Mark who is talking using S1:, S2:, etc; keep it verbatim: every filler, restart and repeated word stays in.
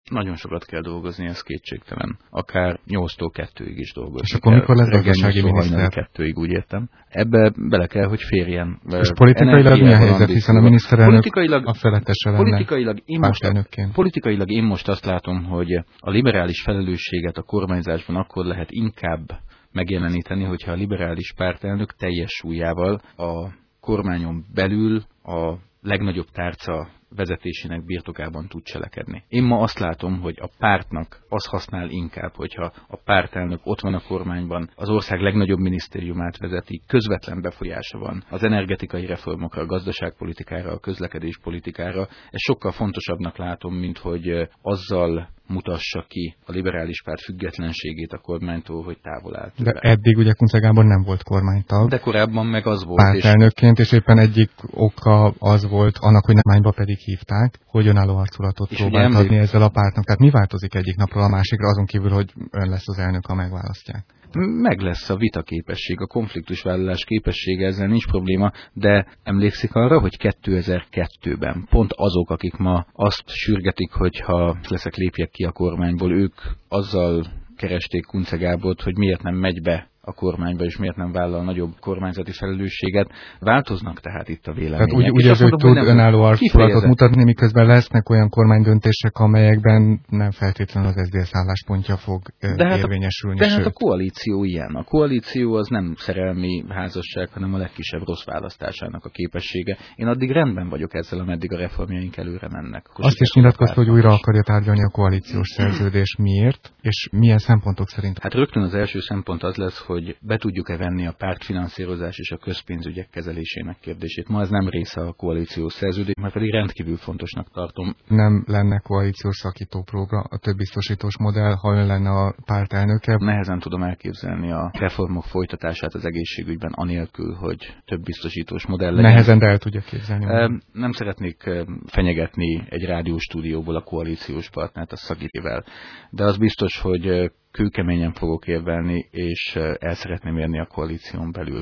S1: Nagyon sokat kell dolgozni, ez kétségtelen. Akár nyolctól kettőig is dolgozni.
S2: És akkor mikor lesz gazdasági miniszter?
S1: kettőig, úgy értem. Ebbe bele kell, hogy férjen.
S2: És politikailag mi a helyzet, hiszen a miniszterelnök politikailag, a felettese lenne
S1: politikailag én, most, politikailag én most azt látom, hogy a liberális felelősséget a kormányzásban akkor lehet inkább megjeleníteni, hogyha a liberális pártelnök teljes súlyával a kormányon belül a legnagyobb tárca vezetésének birtokában tud cselekedni. Én ma azt látom, hogy a pártnak az használ inkább, hogyha a pártelnök ott van a kormányban, az ország legnagyobb minisztériumát vezeti, közvetlen befolyása van az energetikai reformokra, a gazdaságpolitikára, a közlekedéspolitikára. Ez sokkal fontosabbnak látom, mint hogy azzal mutassa ki a liberális párt függetlenségét a kormánytól, hogy távol állt.
S2: De eddig ugye Kunce Gábor nem volt kormánytag.
S1: De korábban meg az volt.
S2: Pártelnökként, és... és éppen egyik oka az volt, annak, hogy kormányba pedig hívták, hogy önálló arculatot próbált emlék... adni ezzel a pártnak. Tehát mi változik egyik napról a másikra, azon kívül, hogy ön lesz az elnök, ha megválasztják?
S1: Meg lesz a vitaképesség, a konfliktusvállalás képessége, ezzel nincs probléma, de emlékszik arra, hogy kétezer-kettőben pont azok, akik ma azt sürgetik, hogy ha leszek, lépjek ki a kormányból, ők azzal keresték Kunce Gábort, hogy miért nem megy be a kormányba, és miért nem vállal nagyobb kormányzati felelősséget. Változnak tehát itt a vélemények.
S2: Tehát úgy, úgy az, hogy tud önálló arculatot mutatni, miközben lesznek olyan kormánydöntések, amelyekben nem feltétlenül az es zé es álláspontja fog de hát érvényesülni.
S1: De hát a koalíció ilyen. A koalíció az nem szerelmi házasság, hanem a legkisebb rossz választásának a képessége. Én addig rendben vagyok ezzel, ameddig a reformjaink előre mennek. Akkor
S2: azt is nyilatkozta, hogy újra akarja tárgyalni a koalíciós szerződés. Miért? És milyen szempontok szerint?
S1: Hát rögtön az első szempont az lesz, hogy be tudjuk-e venni a pártfinanszírozás és a közpénzügyek kezelésének kérdését. Ma ez nem része a koalíciós szerződés, mert pedig rendkívül fontosnak tartom.
S2: Nem lenne koalíciós szakítópróba a több biztosítós modell, ha ön lenne a párt elnöke?
S1: Nehezen tudom elképzelni a reformok folytatását az egészségügyben anélkül, hogy több biztosítós modell legyen.
S2: Nehezen, de el tudja képzelni.
S1: Nem szeretnék fenyegetni egy rádióstúdióból a koalíciós partnert a szakítével, de az biztos, hogy kőkeményen fogok érvelni, és el szeretném érni a koalíción belül